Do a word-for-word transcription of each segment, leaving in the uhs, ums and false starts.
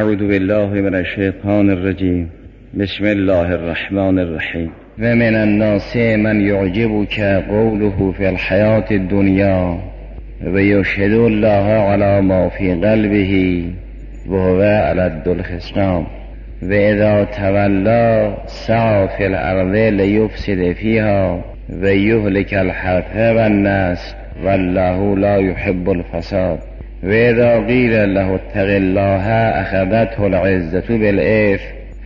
اعوذ بالله من الشیطان الرجیم. بسم الله الرحمن الرحیم. و من الناس من یعجبک قوله فی الحیاة الدنیا و یشهد الله علی ما فی قلبه و هو علد الخصام و اذا تولی سعی فی الارض لیفسد فیها و یهلک الحرث والنسل والله لا یحب الفساد و اذا قیل له اتق الله اخذته العزة بالإثم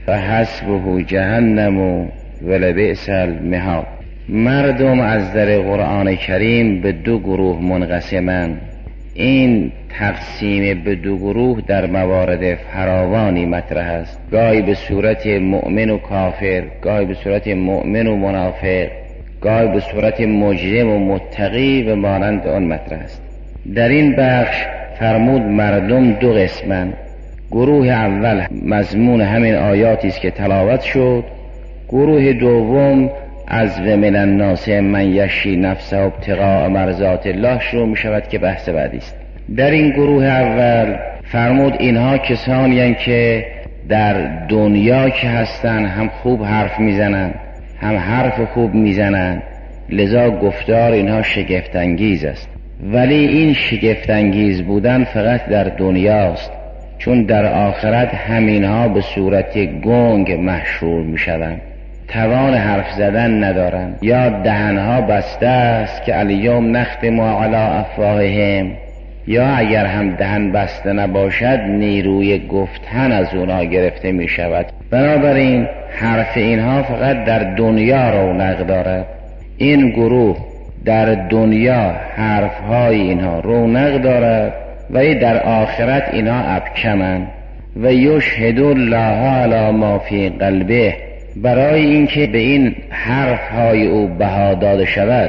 فحسبه جهنم ولبئس المهاد. مردم از در قرآن کریم به دو گروه منقسمند. این تقسیم به دو گروه در موارد فراوانی مطرح است، گاهی به صورت مؤمن و کافر، گاهی به صورت مؤمن و منافق، گاهی به صورت مجرم و متقی و مانند آن مطرح است. در این بخش فرمود مردم دو قسمند. گروه اول مضمون همین آیاتی است که تلاوت شد. گروه دوم از و من الناس من یشری نفسه ابتغاء مرضات الله شروع می شود که بحث بعدی است. در این گروه اول فرمود اینها کسانی هستند که در دنیا که هستند هم خوب حرف میزنند، هم حرف خوب میزنند، لذا گفتار اینها شگفت انگیز است. ولی این شگفت انگیز بودن فقط در دنیاست، چون در آخرت همینها به صورت گنگ محشور می شوند، توان حرف زدن ندارند، یا دهنها بسته است که الیوم نختم علی افواههم، یا اگر هم دهن بسته نباشد نیروی گفتن از اونا گرفته می شود. بنابراین حرف اینها فقط در دنیا رونق دارد. این گروه در دنیا حرفهای اینها رونق دارد ولی در آخرت اینها ابکمند. و یشهد الله علی ما فی قلبه، برای اینکه به این حرفهای او بها داده شود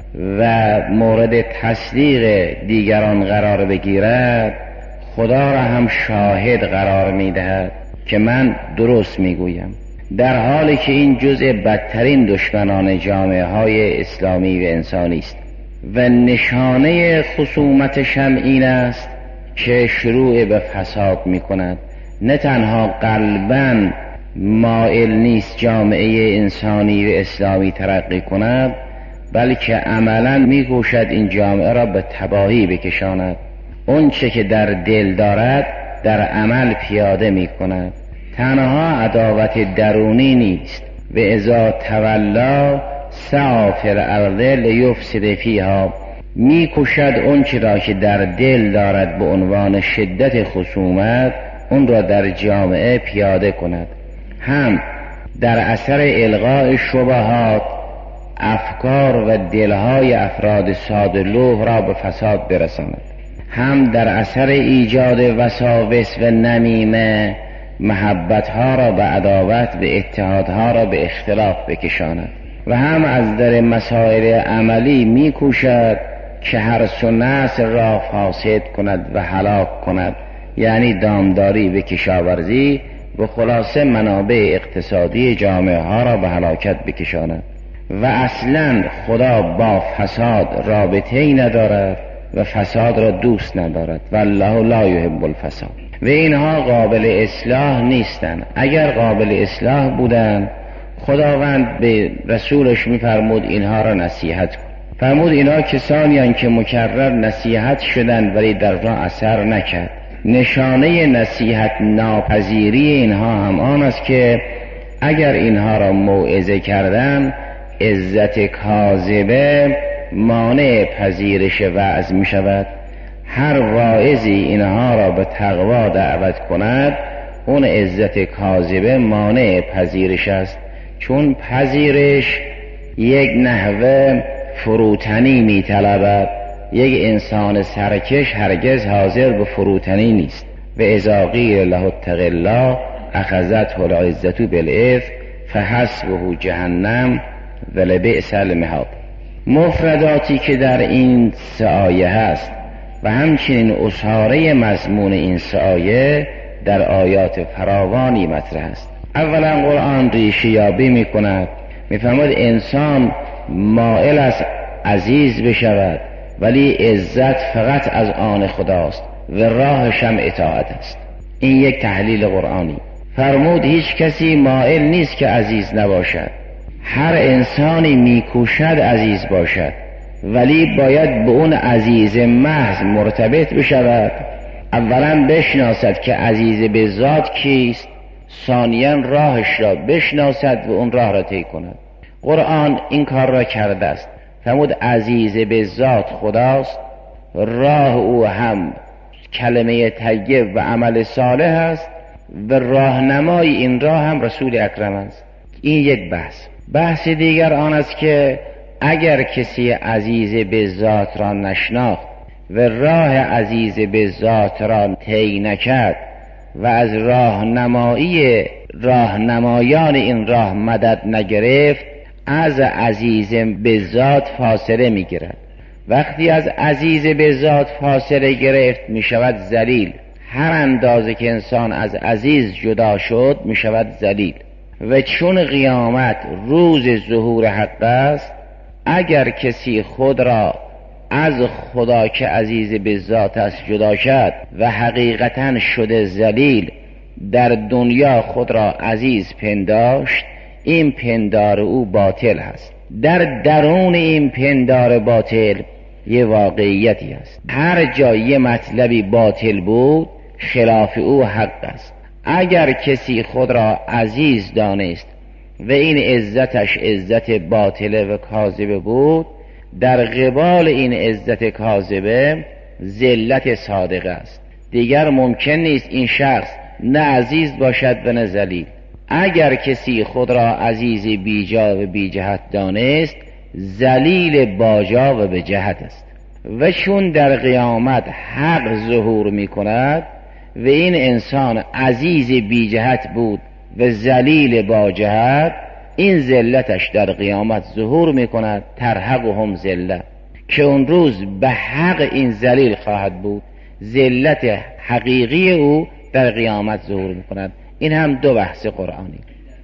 و مورد تصدیق دیگران قرار بگیرد، خدا را هم شاهد قرار میدهد که من درست میگویم، در حالی که این جزء بدترین دشمنان جامعه های اسلامی و انسانی است. و نشانه خصومتش هم این است که شروع به فساد می کند. نه تنها قلباً مائل نیست جامعه انسانی و اسلامی ترقی کند، بلکه عملاً می کوشد این جامعه را به تباهی بکشاند. اون چه که در دل دارد در عمل پیاده می کند. تنها عداوت درونی نیست. و اذا تولی سعی فی الارض لیفسد فیها، می کشد اون چه را که در دل دارد به عنوان شدت خصومت اون را در جامعه پیاده کند، هم در اثر الغاء شبهات افکار و دلهای افراد ساده‌لوح را به فساد برساند، هم در اثر ایجاد وساوس و نمیمه محبتها را به عداوت و اتحادها را به اختلاف بکشاند، و هم از در مسائل عملی می کوشد که حرث و نسل را فاسد کند و هلاک کند، یعنی دامداری و کشاورزی و خلاصه منابع اقتصادی جامعه ها را به هلاکت بکشاند. و اصلا خدا با فساد رابطه ای ندارد و فساد را دوست ندارد. والله لا یحب الفساد. و اینها قابل اصلاح نیستند. اگر قابل اصلاح بودند خداوند به رسولش میفرمود اینها را نصیحت کن. فرمود اینها کسانی هستند که مکرر نصیحت شدند ولی در راه اثر نکرد. نشانه نصیحت ناپذیری اینها هم آن است که اگر اینها را موعظه کردن، عزت کاذبه مانع پذیرش وعظ می شود. هر واعظی اینها را به تقوا دعوت کند، اون عزت کاذبه مانع پذیرش است، چون پذیرش یک نحوه فروتنی می طلبد. یک انسان سرکش هرگز حاضر به فروتنی نیست. و اذا قیل له اتق الله اخذته العزة بالإثم فحسبه جهنم ولبئس المهاد. مفرداتی که در این سه آیه هست و همچنین اساره مضمون این سه آیه در آیات فراوانی مطرح است. اولا قرآن ریشه یابی می کند، می فرماید انسان مائل است عزیز بشود، ولی عزت فقط از آن خداست و راهش هم اطاعت است. این یک تحلیل قرآنی. فرمود هیچ کسی مائل نیست که عزیز نباشد، هر انسانی میکوشد عزیز باشد، ولی باید به اون عزیز محض مرتبط بشود. اولا بشناسد که عزیز به ذات کیست، ثانیاً راهش را بشناسد و اون راه را طی کند. قرآن این کار را کرده است. فرمود عزیز به ذات خداست، راه او هم کلمه طیب و عمل صالح است و راهنمای این راه هم رسول اکرم است. این یک بحث. بحث دیگر آن است که اگر کسی عزیز به ذات را نشناخت و راه عزیز به ذات را طی نکرد و از راهنمایی راهنمایان این راه مدد نگرفت، از عزیز به ذات فاصله می گیرد. وقتی از عزیز به ذات فاصله گرفت می شود ذلیل. هر اندازه که انسان از عزیز جدا شد می شود ذلیل. و چون قیامت روز ظهور حق است، اگر کسی خود را از خدا که عزیز به ذات است جدا شد و حقیقتا شده ذلیل، در دنیا خود را عزیز پنداشت، این پندار او باطل است. در درون این پندار باطل یه واقعیتی است. هر جا یه مطلبی باطل بود، خلاف او حق است. اگر کسی خود را عزیز دانست و این عزتش عزت باطله و کاذبه بود، در قبال این عزت کاذبه ذلت صادقه است. دیگر ممکن نیست این شخص نه عزیز باشد و نه ذلیل. اگر کسی خود را عزیز بیجا و بی جهت دانست، ذلیل باجا و به جهت است. و چون در قیامت حق ظهور می کند و این انسان عزیز بی جهت بود و ذلیل با جهت، این ذلتش در قیامت ظهور می کند. ترهقهم ذله، که اون روز به حق این ذلیل خواهد بود. ذلت حقیقی او در قیامت ظهور می کند. این هم دو بحث قرآنی.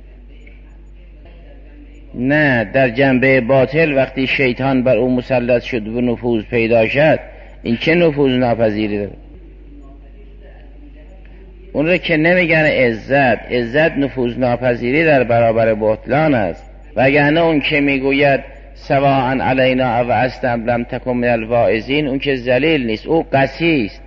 نه، در جنبه باطل وقتی شیطان بر او مسلط شد و نفوذ پیدا شد، این چه نفوذ ناپذیری داره؟ اون رو که نمیگن عزت. عزت نفوذ ناپذیری در برابر بطلان است. وگرنه اون که میگوید سواء علینا و استم لم تکن من الواعظین، اون که ذلیل نیست، او قسی است.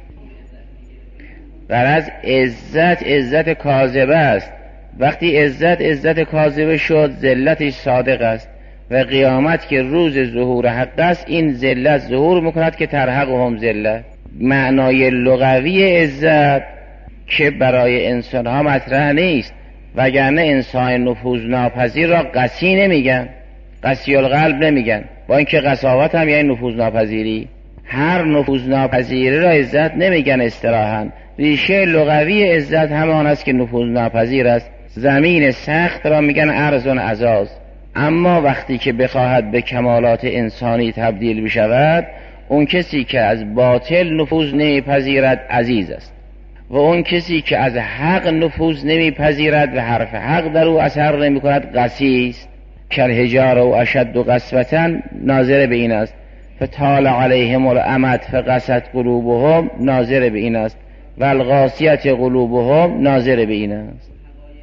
غرض عزت عزت کاذبه است. وقتی عزت عزت کاذبه شد، ذلتش صادق است. و قیامت که روز ظهور حق است، این ذلت ظهور میکند که ترهقهم ذله. معنای لغوی عزت که برای انسان ها مطرح نیست، وگرنه انسان نفوذ ناپذیر را قسی نمیگن، قسی القلب نمیگن، با اینکه قساوت هم یعنی نفوذ ناپذیری. هر نفوذ ناپذیری را عزت نمیگن اصطلاحاً. ریشه لغوی عزت همان است که نفوذ ناپذیر است. زمین سخت را میگن ارض عزاز. اما وقتی که بخواهد به کمالات انسانی تبدیل بشود، اون کسی که از باطل نفوذ نمیپذیرد عزیز است، و اون کسی که از حق نفوذ نمیپذیرد و حرف حق در او اثر نمیکند قسی است. کالحجاره و اشد قسوة ناظر به این است. فطال علیهم الامد فقست قلوبهم ناظر به این است. و القاسیة قلوبهم ناظر به این است.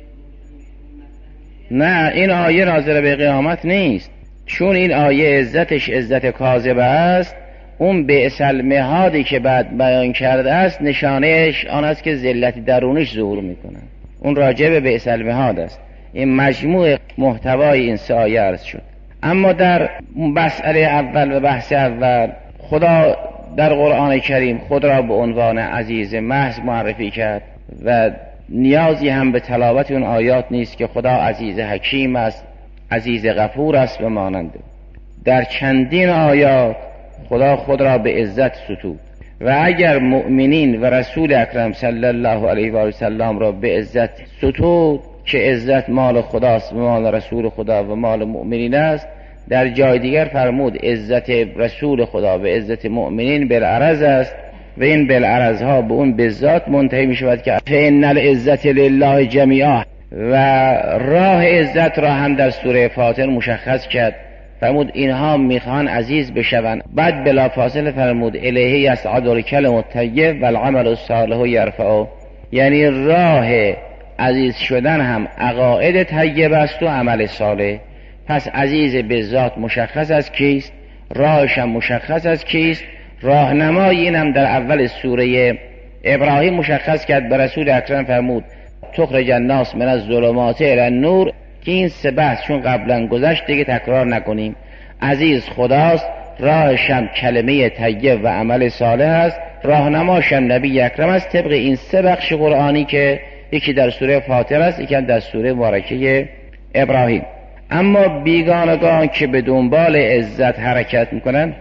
نه، این آیه ناظر به قیامت نیست، چون این آیه عزتش عزت کاذبه است. اون بئس المهادی که بعد بیان کرده است، نشانهش آن است که ذلت درونش ظهور میکنه. اون راجع به بئس المهاد است. این مجموع محتوای این سه آیه عرض شد. اما در مسئله اول و بحث اول، خدا در قرآن کریم خود را به عنوان عزیز محض معرفی کرد و نیازی هم به تلاوت اون آیات نیست که خدا عزیز حکیم است، عزیز غفور است و مانند. در چندین آیات خدا خود را به عزت ستود. و اگر مؤمنین و رسول اکرم صلی الله علیه و آله و سلم را به عزت ستود که عزت مال خداست و مال رسول خدا و مال مؤمنین است، در جای دیگر فرمود عزت رسول خدا به عزت مؤمنین بالعرض است و این بالعرض ها به اون به ذات منتهی می شود که فإن العزت لله جمیعا. و راه عزت را هم در سوره فاطر مشخص کرد، فرمود اینها میخوان عزیز بشوند. بعد بلا فاصله فرمود الیه یصعد الکلم الطیب والعمل الصالح یرفعه. یعنی راه عزیز شدن هم عقاید طیب است و عمل صالح. پس عزیز به ذات مشخص از کیست، راهش هم مشخص از کیست. راهنمای این هم در اول سوره ابراهیم مشخص کرد، به رسول اکرم فرمود تخرج الناس من الظلمات الی النور، که این سه بحث چون قبلا گذشت دیگه تکرار نکنیم. عزیز خداست، راهش هم کلمه طیب و عمل صالح است، راهنماش هم نبی اکرم است، طبق این سه بخش قرآنی که یکی در سوره فاطر است، یکی در سوره مبارکه ابراهیم. اما بیگانگان که به دنبال عزت حرکت میکنن،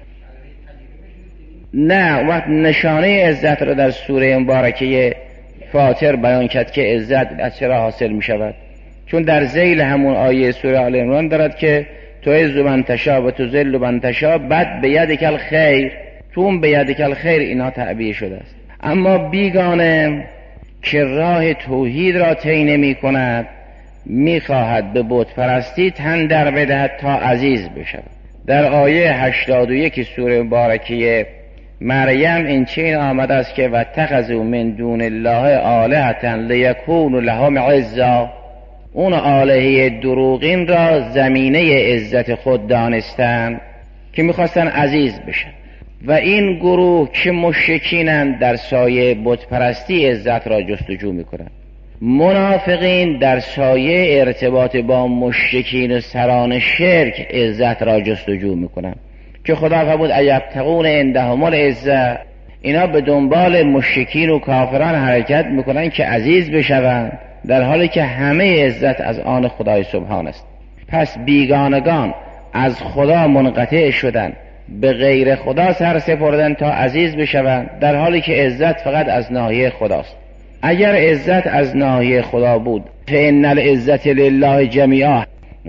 نه، وقت نشانه عزت را در سوره مبارکه فاطر بیان کرد که عزت از چرا حاصل می شود، چون در ذیل همون آیه سوره آل عمران دارد که تو عز من تشاء و تو ذل من تشاء، بعد به یدک الخیر، چون به یدک الخیر اینا تعبیه شده است. اما بیگانه که راه توحید را طی نمی کند، می خواهد به بت پرستی تن در بدهد تا عزیز بشود. در آیه هشتاد و یک سوره مبارکه مریم این چین آمده است که واتخذوا من دون الله آلهة لیکونوا لهم عزا، اون آلهه دروغین را زمینه عزت خود دانستند که میخواستن عزیز بشن. و این گروه که مشرکینند در سایه بت پرستی عزت را جستجو میکنند. منافقین در سایه ارتباط با مشرکین و سران شرک عزت را جستجو میکنند که خدا فرمود ایبتغون عندهم العزة، اینا به دنبال مشرکین و کافران حرکت میکنن که عزیز بشوند، در حالی که همه عزت از آن خدای سبحان است. پس بیگانگان از خدا منقطع شدن، به غیر خدا سر سپردن تا عزیز بشوند، در حالی که عزت فقط از ناحیه خداست. اگر عزت از ناحیه خدا بود فإن العزة لله جمیعا،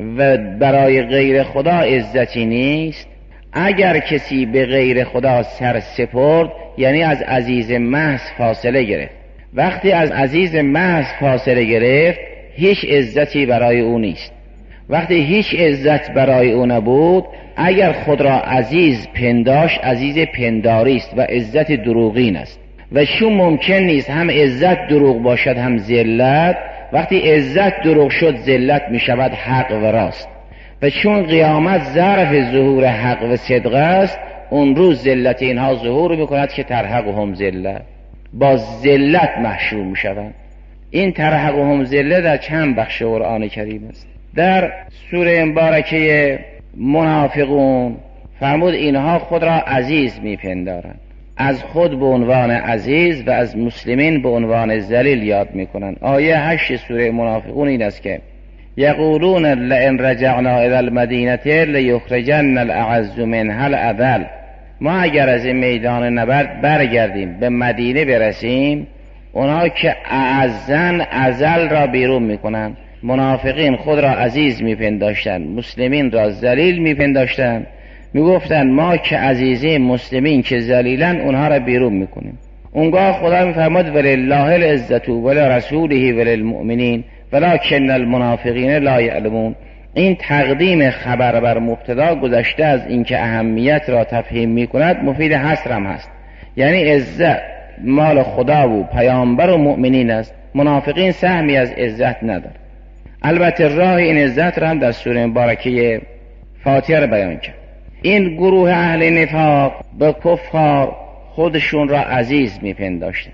و برای غیر خدا عزتی نیست. اگر کسی به غیر خدا سر سپرد یعنی از عزیز محض فاصله گرفت. وقتی از عزیز محض فاصله گرفت هیچ عزتی برای او نیست. وقتی هیچ عزت برای او نبود، اگر خود را عزیز پنداشت، عزیز پنداری است و عزت دروغین است. و چون ممکن نیست هم عزت دروغ باشد هم ذلت، وقتی عزت دروغ شد ذلت می شود حق و راست. و چون قیامت ظرف ظهور حق و صدق است، اون روز ذلت اینها ظهور می کند که ترحقهم ذلت، با ذلت محشور می شوند. این ترحقهم ذلت در چند بخش قرآن کریم است. در سوره مبارکه منافقون فرمود اینها خود را عزیز می پندارند، از خود به عنوان عزیز و از مسلمین به عنوان ذلیل یاد می کنند. آیه هشت سوره منافقون این است که یقولون لئن رجعنا الی المدینه لیخرجن الاعز منها الاذل، ما اگر از این میدان نبرد برگردیم به مدینه برسیم، اونها که اعزن ازل را بیرون میکنند. منافقین خود را عزیز میپنداشتند، مسلمین را ذلیل میپنداشتند، میگفتند ما که عزیزی مسلمین که ذلیلن اونها را بیرون میکنیم. اونگاه خدا میفرماد ولله العزة ولرسوله وللمؤمنین ولکن المنافقین لا یعلمون. این تقدیم خبر بر مبتدا گذشته از اینکه اهمیت را تفهیم میکند مفید حصر هم هست. یعنی عزت مال خدا و پیامبر و مؤمنین است، منافقین سهمی از عزت ندارد. البته راه این عزت را هم در سوره مبارکه فاطر بیان کرد. این گروه اهل نفاق به کفار خودشون را عزیز میپنداشتند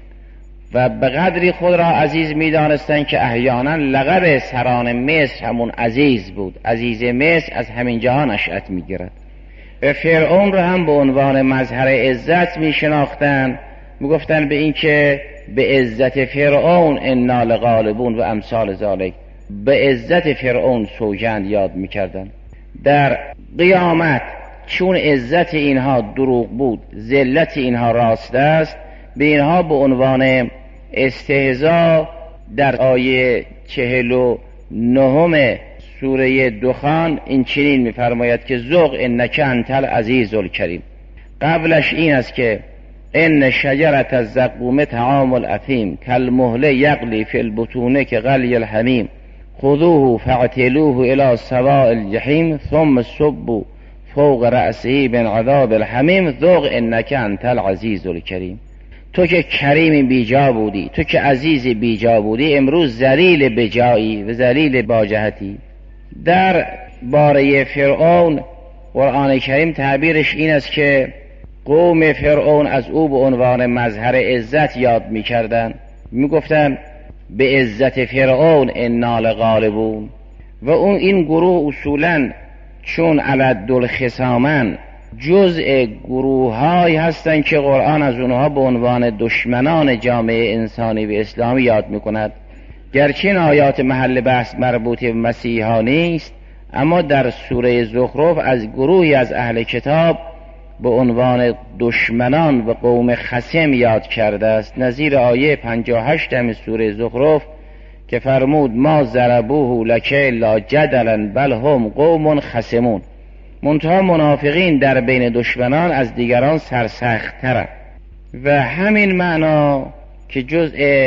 و به قدری خود را عزیز میدانستند که احیانا لقب سران مصر همون عزیز بود. عزیز مصر از همین جهان نشأت میگیرد. به فرعون را هم به عنوان مظهر عزت میشناختند، میگفتند به این که به عزت فرعون انا لغالبون و امثال ذالک، به عزت فرعون سوگند یاد میکردند. در قیامت چون عزت اینها دروغ بود، ذلت اینها راست است، به اینها به عنوان استهزاء در آیه چهل و نهم سوره دخان این چنین می‌فرماید که ذوق انک انت العزیز الکریم. قبلش این است که ان شجرة الزقوم طعام الاثیم کالمهل یغلی فی البطون کغلی الحمیم خذوه فاعتلوه الى سواء الجحیم ثم صبوا فوق رأسه من عذاب الحمیم ذوق انک انت العزیز الکریم. تو که کریم بیجا بودی، تو که عزیز بیجا بودی، امروز ذلیل بجایی و ذلیل با جهتی. در باره فرعون قرآن کریم تعبیرش این است که قوم فرعون از او به عنوان مظهر عزت یاد می‌کردند، می‌گفتند به عزت فرعون انا لغالبون. و اون این گروه اصولاً چون علدالخصامن جزء گروه‌هایی هستند که قرآن از اونها به عنوان دشمنان جامعه انسانی و اسلامی یاد می‌کند. گرچه این آیات محل بحث مربوط به مسیحا نیست، اما در سوره زخرف از گروهی از اهل کتاب به عنوان دشمنان و قوم خصم یاد کرده است، نظیر آیه پنجاه و هشت هم سوره زخرف که فرمود ما ضربوه لک الا جدلا بل هم قوم خصمون. منتها منافقین در بین دشمنان از دیگران سرسخت‌ترند و همین معنا که جزء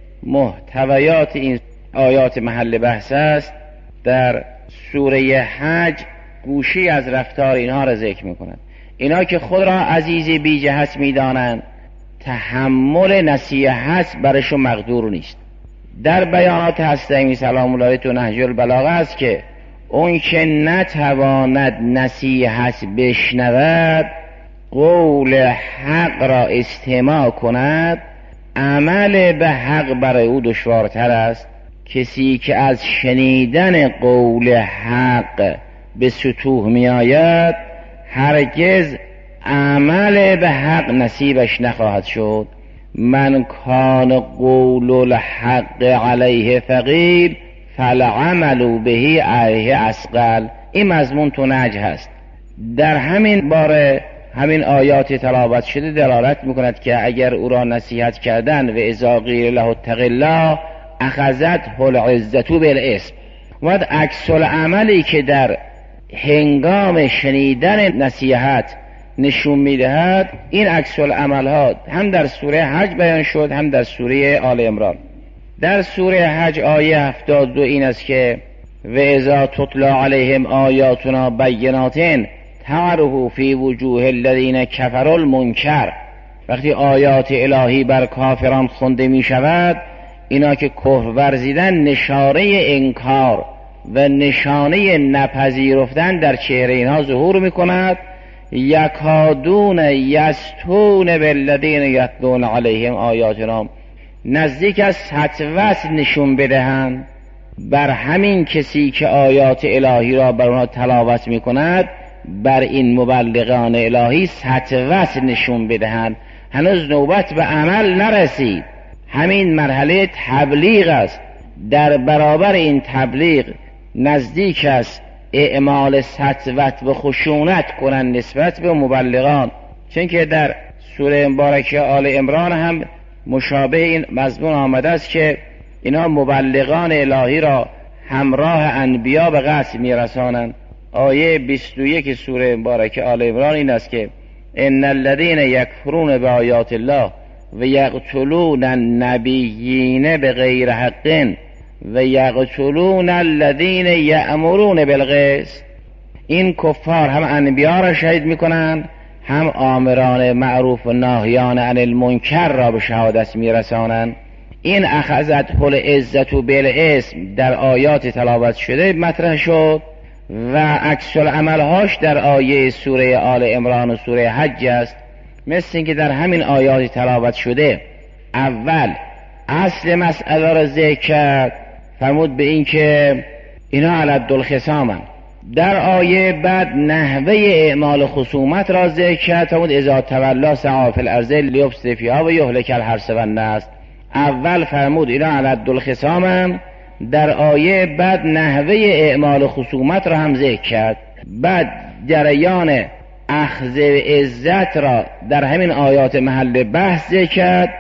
محتویات این آیات محل بحث است در سوره حج گوشی از رفتار اینها را ذکر می‌کند. اینا که خود را عزیز بی جهت می‌دانند، تحمل نصیحت برشون مقدور نیست. در بیانات هستمی سلام الله تو نهج البلاغه است که اون که نتواند نصیحت بشنود، قول حق را استماع کند، عمل به حق برای او دشوارتر است. کسی که از شنیدن قول حق به سطوح می آید، هرگز عمل به حق نصیبش نخواهد شد. من کان قول الحق علیه ثقیل فالعمل بهی علیه اثقل. این مضمون تو نجم هست. در همین باره همین آیات تلاوت شده دلالت میکند که اگر او را نصیحت کردن و اذا قیل له اتق الله اخذته العزة بالاسم، و عکس العملی که در هنگام شنیدن نصیحت نشون میدهد، این عکس العمل ها هم در سوره حج بیان شد هم در سوره آل عمران. در سوره حج آیه هفتاد و دو این است که و اذا تتلی علیهم آیاتنا بینات تعرف فی وجوه الذین کفروا المنکر. وقتی آیات الهی بر کافران خونده می شود، اینا که کفر ورزیدن نشانه انکار و نشانه نپذیرفتن در چهره اینها ظهور می کند. یکادون یستون بالذین یتلون علیهم آیاتنا، نزدیک از سطوت نشون بدهند بر همین کسی که آیات الهی را بر آنها تلاوت می کند، بر این مبلغان الهی سطوت نشون بدهند. هنوز نوبت به عمل نرسید، همین مرحله تبلیغ است. در برابر این تبلیغ نزدیک است اعمال سطوت و خشونت کنند نسبت به مبلغان، چون که در سوره مبارکه آل عمران هم مشابه این مضمون آمده است که اینا مبلغان الهی را همراه انبیا به قتل میرسانند. آیه بیست و یک سوره مبارکه آل عمران این است که ان الذين یکفرون بآیات الله و یقتلون النبیین بغیر حق و یقتلون الذین یأمرون بالقسط. این کفار هم انبیا را شهید میکنند، هم آمران معروف و ناهیان عن المنکر را به شهادت میرسانند. این اخذت العزة بالاسم در آیات تلاوت شده مطرح شد و عکس العملهاش در آیه سوره آل عمران و سوره حج است. مثل اینکه در همین آیات تلاوت شده اول اصل مسئله را ذکر کرد، فرمود به این که اینا علدالخصامن. در آیه بعد نحوه اعمال خصومت را ذکر کرد، فرمود اذا تولی سعی فی الارض لیفسد فیها و یهلک الحرث والنسل. اول فرمود اینا علدالخصامن، در آیه بعد نحوه اعمال خصومت را هم ذکر کرد. بعد جریان اخذ عزت را در همین آیات محل بحث ذکر کرد.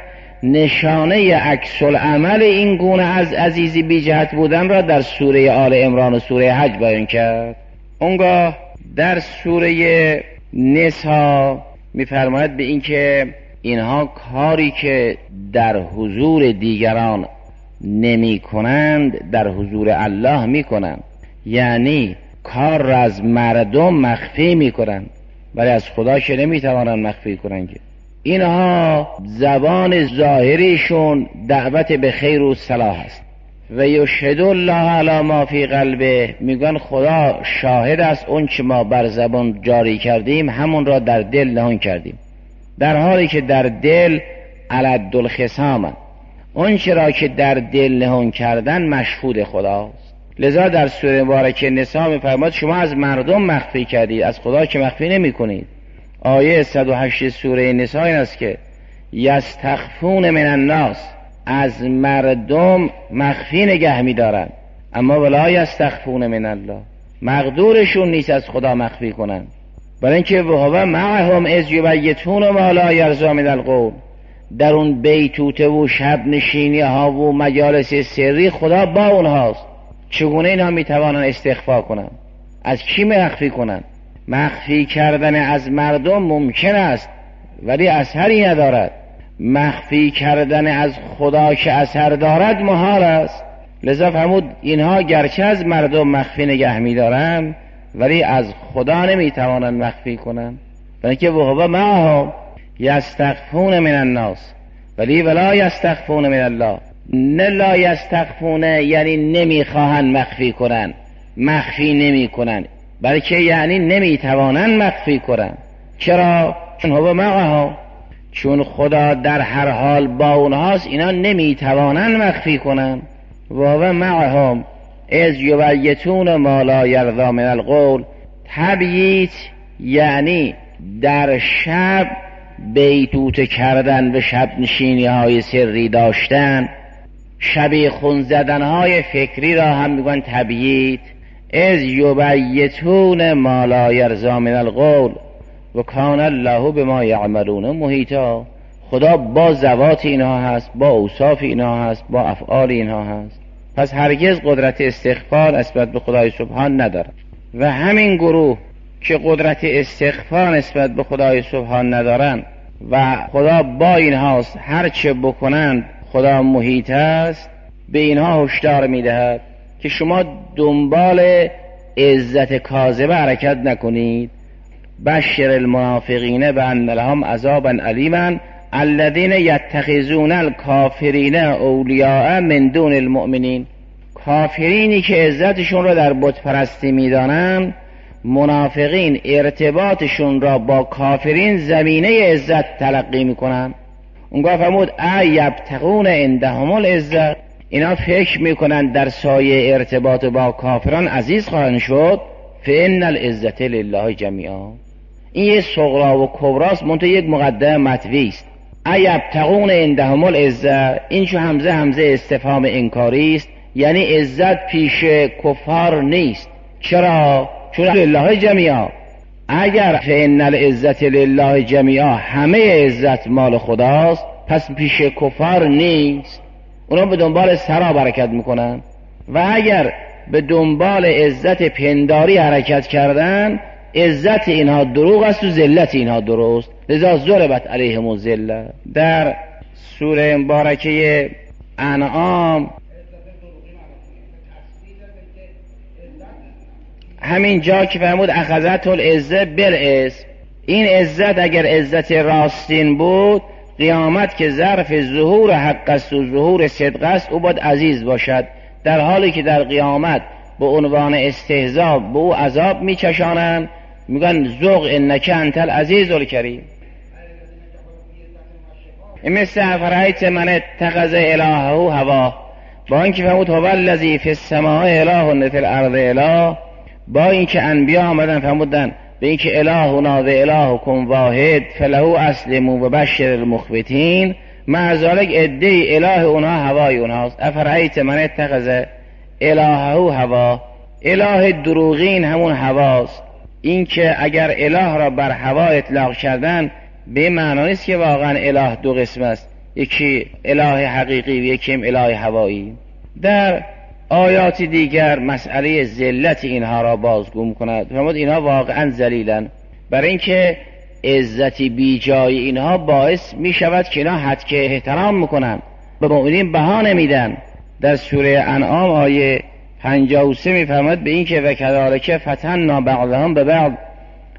نشانه عکس العمل این گونه از عزیزی بی جهت بودن را در سوره آل عمران و سوره حج بیان کرد. اونگاه در سوره نساء می‌فرماید به این که اینها کاری که در حضور دیگران نمی کنند در حضور الله می کنند، یعنی کار را از مردم مخفی می کنند ولی از خدا که نمی توانند مخفی کنند. اینها زبان ظاهریشون دعوت به خیر و صلاح است. و یشهد الله علی ما فی قلبه، میگن خدا شاهد است اون چه ما بر زبان جاری کردیم همون را در دل نهان کردیم، در حالی که در دل علد الخصام، اون چه را که در دل نهان کردن مشهود خداست. لذا در سوره مبارکه نساء میفرماد شما از مردم مخفی کردید، از خدا که مخفی نمی کنید. آیه صد و هشت سوره نساء این است که یستخفون من الناس، از مردم مخفی نگه می دارن، اما ولا یستخفون من الله، مقدورشون نیست از خدا مخفی کنن. برای اینکه وهو معهم اذ یبیتون ما لا یرضی من القول، در اون بیتوته و شب نشینی ها و مجالس سری خدا با اونهاست. چگونه اینها می توانن استخفا کنن؟ از کی مخفی کنن؟ مخفی کردن از مردم ممکن است ولی اثری ندارد. مخفی کردن از خدا که اثر دارد محال است. لذا فرمود اینها گرچه از مردم مخفی نگه می دارن ولی از خدا نمی توانند مخفی کنند. برای که وهو معهم یستخفون من الناس ولی ولا یستخفون من الله. نه لا یستخفون یعنی نمی خواهند مخفی کنند، مخفی نمی کنند، بلکه یعنی نمی توانند مخفی کنند. چرا؟ چون هو معهم، چون خدا در هر حال با اونهاست، اینا نمی توانند مخفی کنند. و معهم اذ یبیتون ما لا یرضی من القول. تبییت یعنی در شب بیتوت کردن و شب نشینی های سری داشتن، شبیخون زدن های فکری را هم میگن تبییت. اذ یبیتون ما لا یرضی من القول و کان الله بما یعملون محیطا. خدا با ذوات اینها هست، با اوصاف اینها هست، با افعال اینها هست. پس هرگز قدرت استغفار نسبت به خدای سبحان ندارد. و همین گروه که قدرت استغفار نسبت به خدای سبحان ندارند و خدا با اینهاست، هر چه بکنند خدا محیط است، به اینها هشدار میدهد که شما دنبال عزت کاذبه حرکت نکنید. بشر المنافقین بان لهم عذابا الیما الذین یتخذون الکافرین اولیاء من دون المؤمنین. کافرینی که عزتشون را در بت پرستی میدانند، منافقین ارتباطشون را با کافرین زمینه عزت تلقی میکنن. اونگاه فرمود ایبتغون عندهم العزت، اینا فکر میکنن در سایه ارتباط با کافران عزیز خواهند شد. فان العزت لله جمیعا. این یه صغرا و کبراست، منتها یک مقدمه مطوی است. ایبتغون عندهم العزت، این چو همزه همزه استفهام انکاری است، یعنی عزت پیش کفار نیست. چرا؟ چون لله جمیعا. اگر فان العزت لله جمیعا، همه عزت مال خداست، پس پیش کفار نیست. اونا به دنبال سرا حرکت میکنن. و اگر به دنبال عزت پنداری حرکت کردن، عزت اینها دروغ است و ذلت اینها درست. لذا ضربت علیهم الذله. در سوره مبارکه انعام همین جا که فرمود اخذت العزه بالاسم، این عزت اگر عزت راستین بود، قیامت که ظرف ظهور حق است و ظهور صدق است، او باید عزیز باشد، در حالی که در قیامت به عنوان استهزاء به او عذاب میچشانند، میگن ذوق انک انت العزیز الکریم. مثل افرایت من اتخذ الهه هوا، با اینکه فرمود هو الذی فی السماء اله و فی الارض اله، با اینکه انبیا آمدن فرمودن به اینکه الهنا و الهکم واحد فله اسلموا و بشر المخبتین، مع ذلک ادعی اله اونها هوای اونهاست. افرایت من اتخذ الهه هوا، اله دروغین همون هواست. این که اگر اله را بر هوا اطلاق کردن، به معنی نیست که واقعا اله دو قسم است، یکی اله حقیقی و یکی اله هوایی. در آیات دیگر مسئله ذلت اینها را بازگو می‌کند. فرمود اینها واقعا ذلیلن، برای اینکه عزتی بی جای اینها باعث می شود که اینها حد که احترام میکنن، به مؤمنین بها نمیدن. در سوره انعام آیه پنجاه و سه میفرماید به این که و کذالک فتنا بعضهم ببعض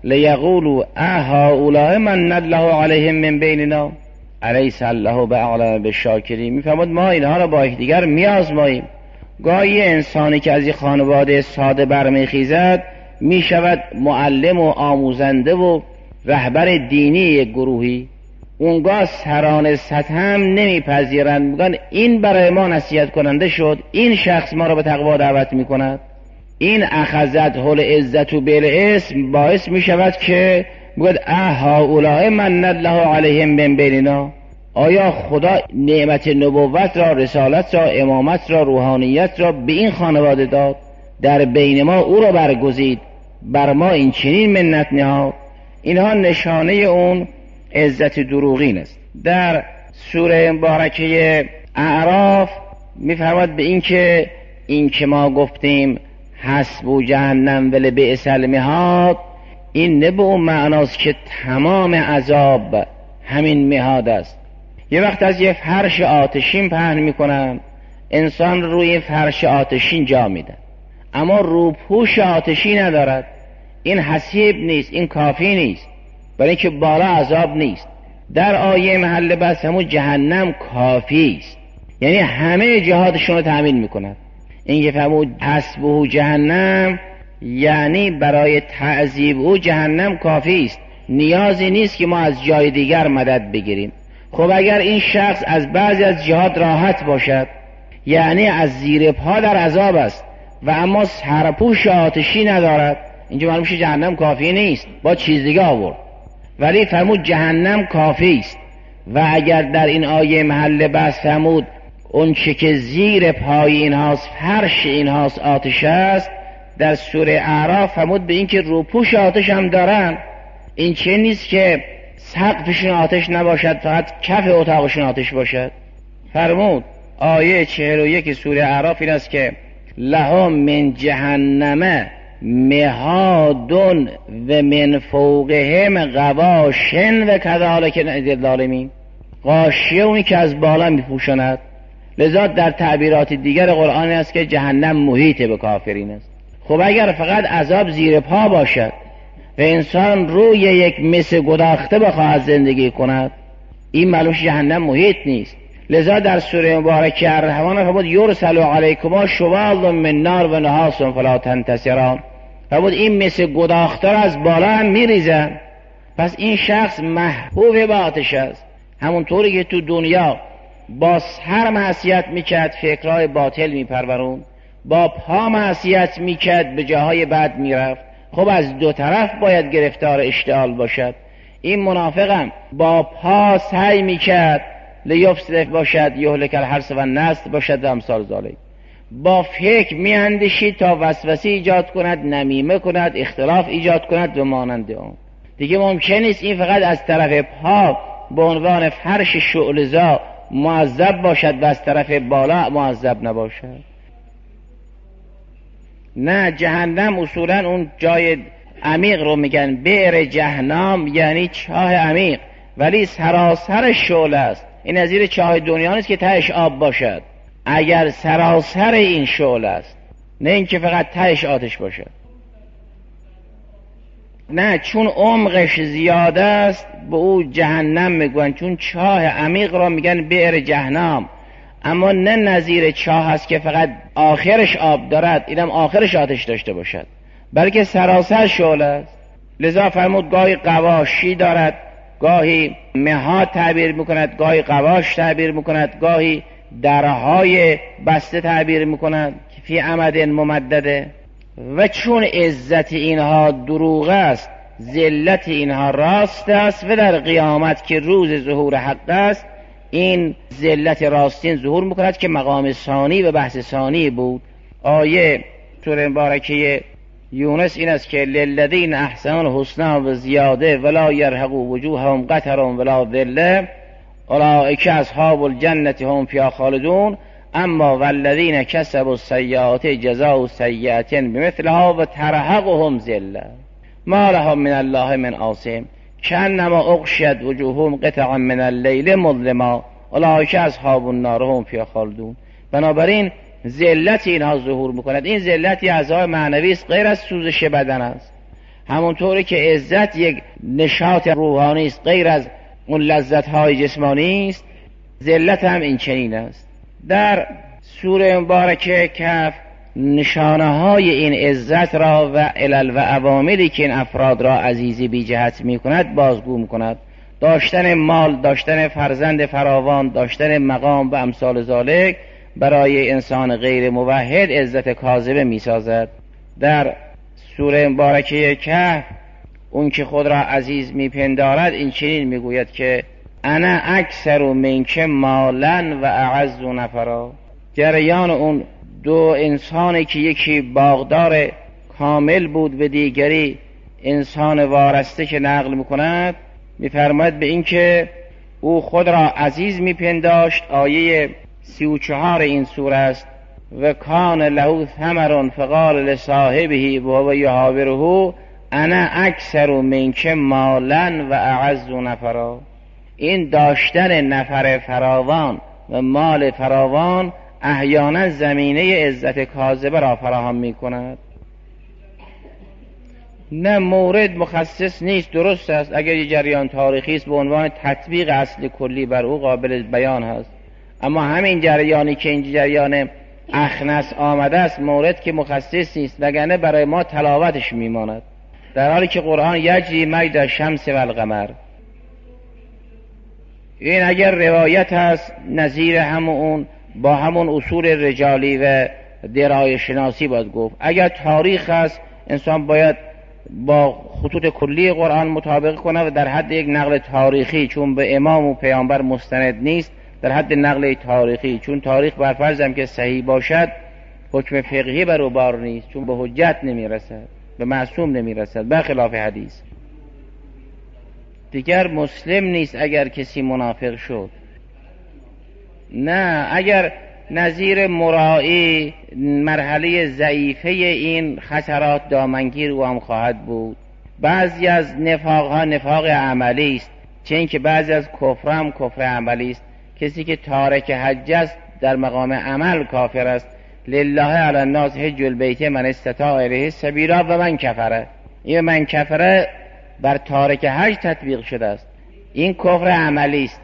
لیقولوا اهؤلاء من الله علیهم من بیننا الیس الله باعلم بالشاکرین. میفرماد ما اینها را با یکدیگر میآزماییم. گاهی انسانی که از این خانواده ساده برمیخیزد میشود معلم و آموزنده و رهبر دینی یک گروهی. اونگاه سران سطح هم نمیپذیرند، میگن این برای ما نصیحت کننده شد، این شخص ما را به تقوا دعوت میکند. این اخذت هل عزت و بالاسم باعث میشود که بگوید اهؤلاء من الله علیهم من بیننا. آیا خدا نعمت نبوت را، رسالت را، امامت را، روحانیت را به این خانواده داد، در بین ما او را برگزید، بر ما این چنین منت نهاد؟ اینها نشانه اون عزت دروغین است. در سوره مبارکه اعراف میفرماد به این که این که ما گفتیم حسب جهنم و لبئس المهاد، این نه به اون معناست که تمام عذاب همین مهاد است. یه وقت از یه فرش آتشین پهن میکنن، انسان روی فرش آتشین جا میدن، اما روپوش آتشی ندارد. این حسیب نیست، این کافی نیست، برای اینکه بالا عذاب نیست. در آیه محل بحث همون جهنم کافی است، یعنی همه جهاتشون رو تأمین میکند. این که فرمود حسبه جهنم یعنی برای تعذیب او جهنم کافی است، نیازی نیست که ما از جای دیگر مدد بگیریم. خب اگر این شخص از بعضی از جهات راحت باشد، یعنی از زیر پا در عذاب است و اما سرپوش آتشی ندارد، اینجا معلوم میشه جهنم کافی نیست، با چیز دیگه آورد. ولی فرمود جهنم کافی است. و اگر در این آیه محل بحث فرمود اون چه که زیر پای اینهاست، فرش اینهاست آتش است، در سوره اعراف فرمود به این که روپوش آتش هم دارن. این چه نیست که سقفشون آتش نباشد، فقط کف اتاقشون آتش باشد. فرمود آیه چهل و یک سوره اعراف این است که لهم من جهنم مهادون و من فوقهم غواشن و کذالک نجزی الظالمین. غاشیه اونی که از بالا میپوشاند. لذا در تعبیرات دیگر قرآن است که جهنم محیط به کافرین است. خب اگر فقط عذاب زیر پا باشد و انسان روی یک مس گداخته بخواهد زندگی کند، این معلوم جهنم محیط نیست. لذا در سوره مبارکه الرحمن فرمود یرسل علیکما شواظ من نار و نحاس فلا تنتصران. فرمود این مس گداخته را از بالا هم میریزن. پس این شخص محبوب به آتش است. همونطوری که تو دنیا با سر معصیت میکرد، فکرهای باطل میپرورون، با پا معصیت میکرد، به جاهای بد میرفت. خب از دو طرف باید گرفتار اشتعال باشد. این منافقم با پا سعی میکرد لیفسد باشد، یهلک الحرث و النسل باشد و امثال ذالک. با فکر میاندیشید تا وسوسه ایجاد کند، نمیمه کند، اختلاف ایجاد کند و مانند آن. دیگه ممکن نیست این فقط از طرف پا به عنوان فرش شعله‌زا معذب باشد و از طرف بالا معذب نباشد. نه، جهنم اصولا اون جای عمیق رو میگن بئر جهنم، یعنی چاه عمیق، ولی سراسر شعله است. این نظیر چاه دنیا نیست که تهش آب باشد، اگر سراسر این شعله است، نه اینکه فقط تهش آتش باشد. نه، چون عمقش زیاده است به او جهنم میگن، چون چاه عمیق را میگن بئر جهنم. اما نه نظیر چاه است که فقط آخرش آب دارد، اینم آخرش آتش داشته باشد، بلکه سراسر شعله است. لذا فرمود گاهی قواشی دارد، گاهی مهاد تعبیر میکند، گاهی قواش تعبیر میکند، گاهی درهای بسته تعبیر میکند که فی امد ممدده. و چون عزت اینها دروغ است، ذلت اینها راست است، و در قیامت که روز ظهور حق است، این ذلت راستین ظهور میکند که مقام ثانی و بحث ثانی بود. آیه سوره مبارکه یونس این است که للذین احسنوا الحسنی و زیاده ولا یرهق وجوههم قتر ولا ذله اولئک اصحاب الجنة هم فیها خالدون اما والذین کسبوا السیئات جزاء سیئة بمثلها و ترهقهم ذله ما لهم من الله من عاصم کانما اغشیت وجوههم قطعا من اللیل مظلما اولئک اصحاب النار هم فیها خالدون. بنابراین ذلت اینها ظهور میکند. این ذلت عذاب معنوی است، غیر از سوزش بدن است. همونطوری که عزت یک نشاط روحانی است غیر از اون لذت‌های جسمانی است، ذلت هم این چنین است. در سوره مبارکه کهف نشانه‌های این عزت را و علل و عواملی که این افراد را عزیزی بی جهت می‌کند بازگو می‌کند. داشتن مال، داشتن فرزند فراوان، داشتن مقام و امثال ذالک برای انسان غیر موحد عزت کاذبه می‌سازد. در سوره مبارکه کهف اون که خود را عزیز میپندارد این چنین میگوید که انا اکثر منک مالا و اعز نفرا. جریان اون دو انسانی که یکی باغدار کامل بود و دیگری انسان وارسته که نقل میکند میفرماید به این که او خود را عزیز میپنداشت. آیه سی و چهار این سوره است و کان له ثمر فقال لصاحبه وهو یحاوره انا اکثر منک مالا و اعز نفرا. این داشتن نفر فراوان و مال فراوان احیانا زمینه عزت کاذبه را فراهم می کند. نه مورد مخصص نیست، درست است اگر یه جریان تاریخی است به عنوان تطبیق اصل کلی بر او قابل بیان هست، اما همین جریانی که این جریان اخنس آمده است مورد که مخصص نیست، وگرنه برای ما تلاوتش میماند، در حالی که قرآن یجری مجری الشمس و القمر. این اگر روایت هست نظیر همون با همون اصول رجالی و درای شناسی باید گفت. اگر تاریخ هست انسان باید با خطوط کلی قرآن مطابق کنه و در حد یک نقل تاریخی، چون به امام و پیامبر مستند نیست، در حد نقل تاریخی، چون تاریخ بر فرضم که صحیح باشد حکم فقهی بر او بار نیست، چون به حجت نمیرسد، به معصوم نمیرسد، برخلاف حدیث. دیگر مسلم نیست اگر کسی منافق شد. نه، اگر نظیر مرایی مرحله ضعیفه این خطرات دامنگیر او هم خواهد بود. بعضی از نفاق ها نفاق عملی است، چه اینکه بعضی از کفر هم کفر عملی است. کسی که تارک حج است در مقام عمل کافر است. لله علی الناس حج البیت من استطاع الیه سبیلا و من کفره. این من کفره بر تارک حج تطبیق شده است، این کفر عملی است.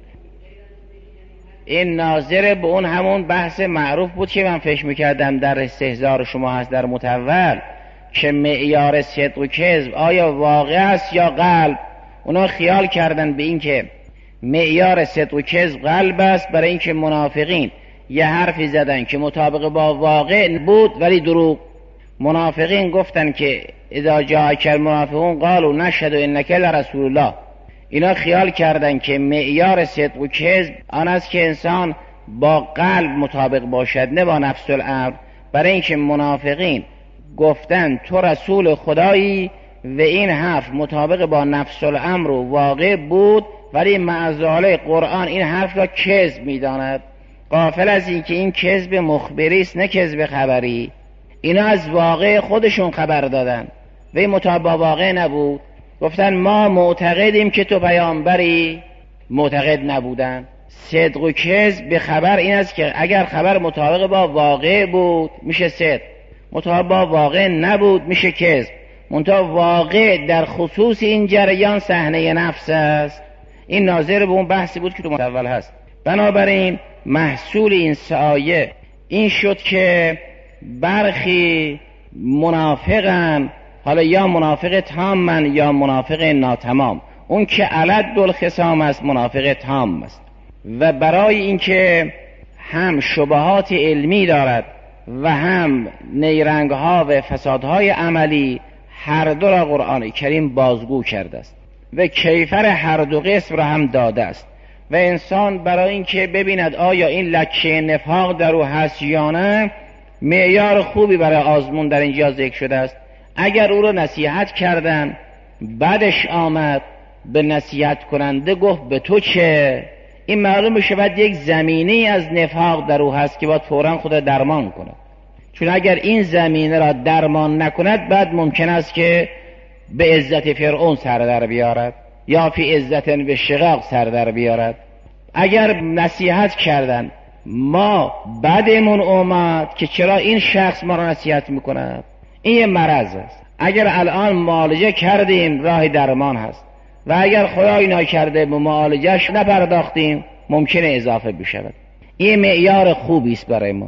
این ناظر به اون همون بحث معروف بود که من فکر میکردم در استحضار شما هست در متول، که معیار صدق و کذب آیا واقع است یا قلب. اونا خیال کردن به این که معیار صدق و کذب قلب است، برای اینکه منافقین یه حرفی زدن که مطابق با واقع بود ولی دروغ. منافقین گفتن که اذا جاءک المنافقون قالوا نشهد انک لرسول الله. اینا خیال کردن که معیار صدق و کذب آن است که انسان با قلب مطابق باشد نه با نفس الامر. برای اینکه منافقین گفتن تو رسول خدایی و این حرف مطابق با نفس الامر و واقع بود، ولی معذاله قرآن این حرف را کذب میداند، غافل از این که این کذب مخبری است نه کذب خبری. اینا از واقع خودشون خبر دادن و این مطابق با واقع نبود. گفتن ما معتقدیم که تو پیامبری، معتقد نبودن. صدق و کذب به خبر این است که اگر خبر مطابق با واقع بود میشه صدق، مطابق با واقع نبود میشه کذب. منتها واقع در خصوص این جریان صحنه نفس است. این ناظر به اون بحثی بود که تو متول هست. بنابراین محصول این آیه این شد که برخی منافقن، حالا یا منافق تامن یا منافق ناتمام. اون که علد الخصام است منافق تام است و برای اینکه هم شبهات علمی دارد و هم نیرنگها و فسادهای عملی، هر دو را قرآن کریم بازگو کرده است و کیفر هر دو قسم را هم داده است. و انسان برای اینکه ببیند آیا این لکه نفاق در او هست یا نه، معیار خوبی برای آزمون در اینجا ذکر شده است. اگر او را نصیحت کردن بعدش آمد به نصیحت کننده گفت به تو چه، این معلوم شود یک زمینه از نفاق در او هست که باید فوراً خود درمان کند. چون اگر این زمینه را درمان نکند بعد ممکن است که به عزت فرعون سر در بیارد یا فی عزت به شقاق سر در بیارد. اگر نصیحت کردن ما بعدمون اومد که چرا این شخص ما را نصیحت میکند، این یه مرض است. اگر الان معالجه کردیم راه درمان هست و اگر خدای نکرده به معالجهش نپرداختیم ممکنه اضافه بشود. این معیار خوبی است برای ما.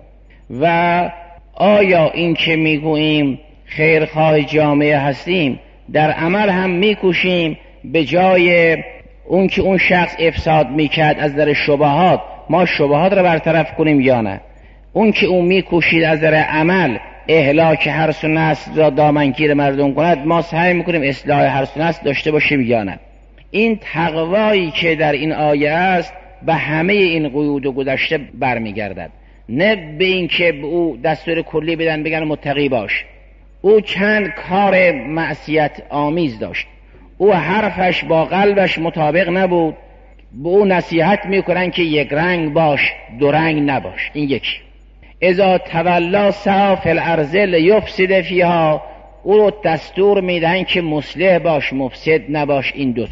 و آیا این که میگوییم خیرخواه جامعه هستیم در عمل هم میکوشیم به جای اون که اون شخص افساد میکرد از در شبهات ما شبهات را برطرف کنیم یا نه؟ اون که اون میکوشید از در عمل اهلاک حرث و نسل را دامنگیر مردم کند ما سعی میکنیم اصلاح حرث و نسل داشته باشیم یا نه؟ این تقوایی که در این آیه است به همه این قیود و گذشته برمیگردد، نه به این که به او دستور کلی بدن بگن متقی باش. او چند کار معصیت آمیز داشت، او حرفش با قلبش مطابق نبود، به او نصیحت میکنن که یک رنگ باش دو رنگ نباش. این یکی. اذا تولا سعی فی الارض لیفسد فیها، او رو دستور میدن که مصلح باش مفسد نباش. این دو تا.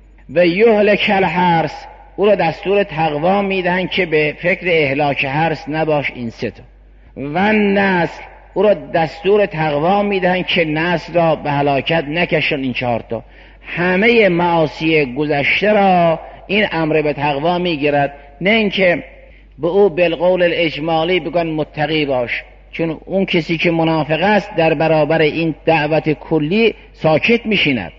و یهلک الحرث، او رو دستور تقوا میدن که به فکر اهلاک حرث نباش. این سه تا. و نسل، او رو دستور تقوا میدن که نسل را به هلاکت نکشن. این چهار تا. همه معاصی گذشته را این امر به تقوا میگیرد، نه اینکه به او بالقول الاجمالی بگن متقی باش، چون اون کسی که منافق است در برابر این دعوت کلی ساکت میشیند.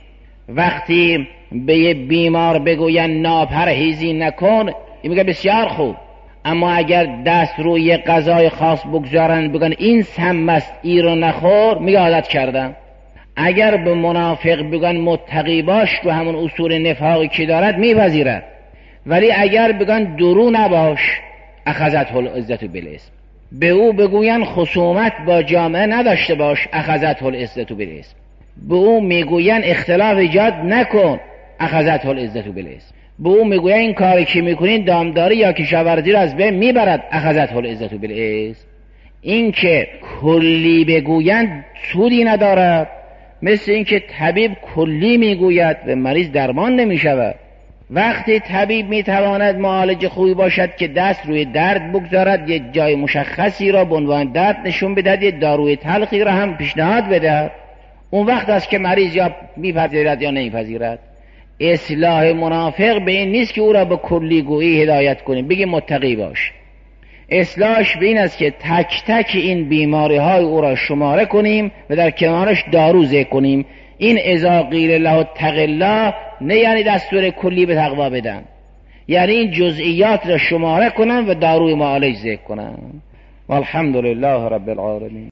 وقتی به یه بیمار بگوین ناپرهیزی نکن، این میگه بسیار خوب، اما اگر دست روی غذای خاص بگذارن بگن این سم است ای رو نخور، میگه عادت کردم. اگر به منافق بگن متقی باش رو همون اصول نفاقی که دارد میپذیرد، ولی اگر بگن درو نباش اخذته العزت بالاسم، به او بگوین خصومت با جامعه نداشته باش اخذته العزت بالاسم، به او میگوین اختلاف ایجاد نکن اخذته العزت بالاسم، به او میگوین این کاری که میکنین دامداری یا کشاورزی را از بین میبرد اخذته العزت بالاسم. این که کلی بگویند سودی ندارد، مثل این که طبیب کلی میگوید و مریض درمان نمیشود. وقتی طبیب میتواند معالج خوبی باشد که دست روی درد بگذارد، یه جای مشخصی را به عنوان درد نشون بدهد، یه داروی تلخی را هم پیشنهاد بدهد، اون وقت است که مریض یا میپذیرد یا نمیپذیرد. اصلاح منافق به این نیست که او را به کلی گویی هدایت کنیم بگیم متقی باش. اصلاحش به این است که تک تک این بیماری های او را شماره کنیم و در کنارش دارو ذکر کنیم. این اذا قیل له اتق الله نه یعنی دستور کلی به تقوا بدن، یعنی این جزئیات را شماره کنن و داروی معالج ذکر کنن. والحمد لله رب العالمین.